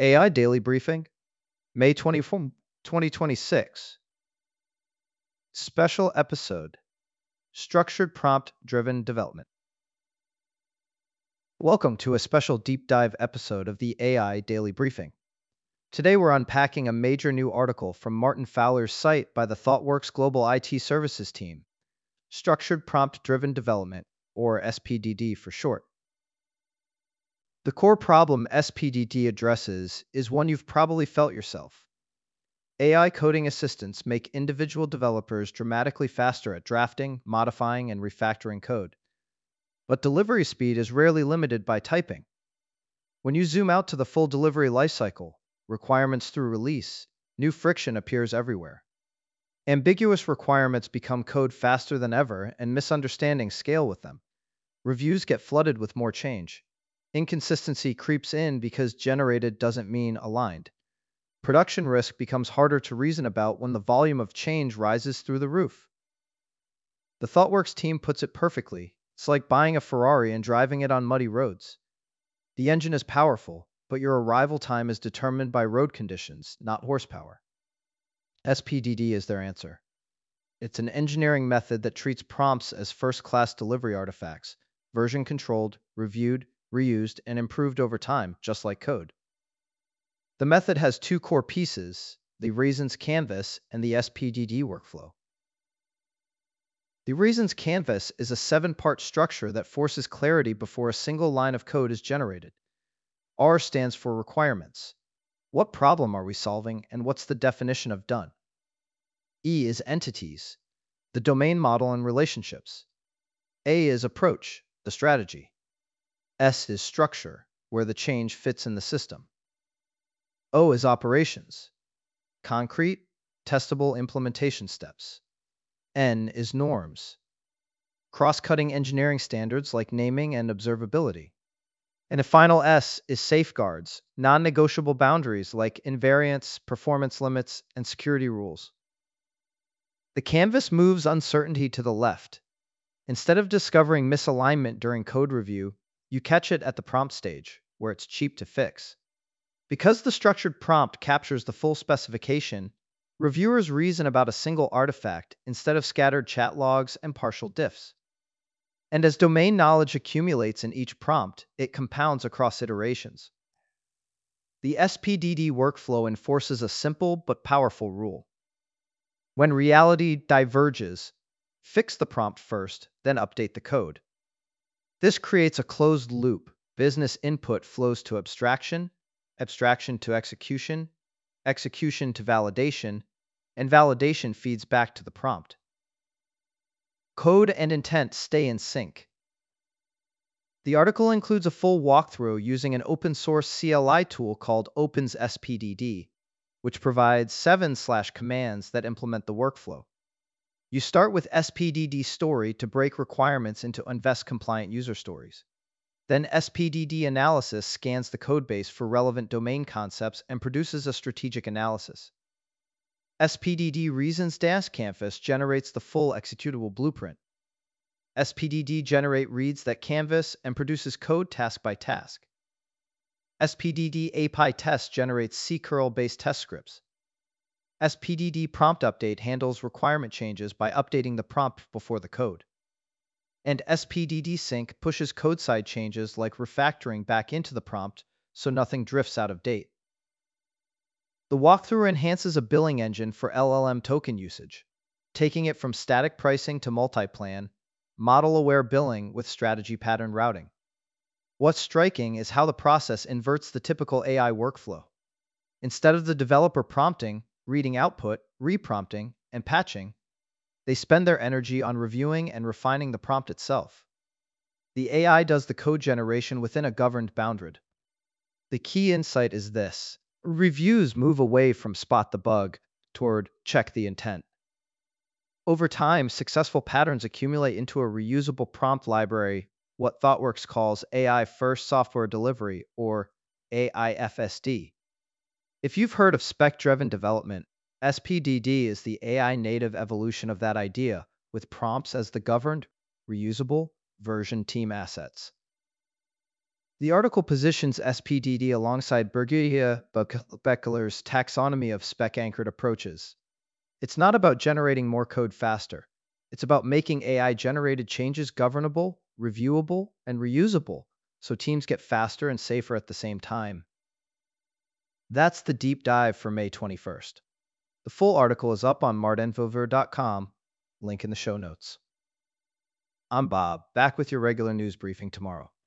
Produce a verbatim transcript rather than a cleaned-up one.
A I Daily Briefing, May twenty-fourth, twenty twenty-six. Special episode, Structured Prompt Driven Development. Welcome to a special deep dive episode of the A I Daily Briefing. Today we're unpacking a major new article from Martin Fowler's site by the ThoughtWorks Global I T Services team, Structured Prompt Driven Development, or S P D D for short. The core problem S P D D addresses is one you've probably felt yourself. A I coding assistants make individual developers dramatically faster at drafting, modifying, and refactoring code. But delivery speed is rarely limited by typing. When you zoom out to the full delivery lifecycle, requirements through release, new friction appears everywhere. Ambiguous requirements become code faster than ever, and misunderstandings scale with them. Reviews get flooded with more change. Inconsistency creeps in because generated doesn't mean aligned. Production risk becomes harder to reason about when the volume of change rises through the roof. The ThoughtWorks team puts it perfectly. It's like buying a Ferrari and driving it on muddy roads. The engine is powerful, but your arrival time is determined by road conditions, not horsepower. S P D D is their answer. It's an engineering method that treats prompts as first-class delivery artifacts, version-controlled, reviewed, reused, and improved over time, just like code. The method has two core pieces, the Reasons Canvas and the S P D D workflow. The Reasons Canvas is a seven-part structure that forces clarity before a single line of code is generated. R stands for requirements. What problem are we solving, and what's the definition of done? E is entities, the domain model and relationships. A is approach, the strategy. S is structure, where the change fits in the system. O is operations, concrete, testable implementation steps. N is norms, cross-cutting engineering standards like naming and observability. And the final S is safeguards, non-negotiable boundaries like invariants, performance limits, and security rules. The canvas moves uncertainty to the left. Instead of discovering misalignment during code review, you catch it at the prompt stage, where it's cheap to fix. Because the structured prompt captures the full specification, reviewers reason about a single artifact instead of scattered chat logs and partial diffs. And as domain knowledge accumulates in each prompt, it compounds across iterations. The S P D D workflow enforces a simple but powerful rule. When reality diverges, fix the prompt first, then update the code. This creates a closed loop. Business input flows to abstraction, abstraction to execution, execution to validation, and validation feeds back to the prompt. Code and intent stay in sync. The article includes a full walkthrough using an open-source C L I tool called Opens S P D D, which provides seven slash commands that implement the workflow. You start with S P D D story to break requirements into invest-compliant user stories. Then S P D D analysis scans the codebase for relevant domain concepts and produces a strategic analysis. S P D D Reasons Dash Canvas generates the full executable blueprint. S P D D generate reads that canvas and produces code task by task. S P D D A P I test generates C curl-based test scripts. S P D D prompt update handles requirement changes by updating the prompt before the code. And S P D D sync pushes code side changes like refactoring back into the prompt so nothing drifts out of date. The walkthrough enhances a billing engine for L L M token usage, taking it from static pricing to multi-plan, model-aware billing with strategy pattern routing. What's striking is how the process inverts the typical A I workflow. Instead of the developer prompting, reading output, reprompting, and patching, they spend their energy on reviewing and refining the prompt itself. The A I does the code generation within a governed boundary. The key insight is this. Reviews move away from spot the bug toward check the intent. Over time, successful patterns accumulate into a reusable prompt library, what ThoughtWorks calls A I-first software delivery, or A I F S D. If you've heard of spec-driven development, S P D D is the A I-native evolution of that idea, with prompts as the governed, reusable, version team assets. The article positions S P D D alongside Birgitta Beckler's taxonomy of spec-anchored approaches. It's not about generating more code faster. It's about making A I-generated changes governable, reviewable, and reusable, so teams get faster and safer at the same time. That's the deep dive for May twenty-first. The full article is up on martinfover dot com, link in the show notes. I'm Bob, back with your regular news briefing tomorrow.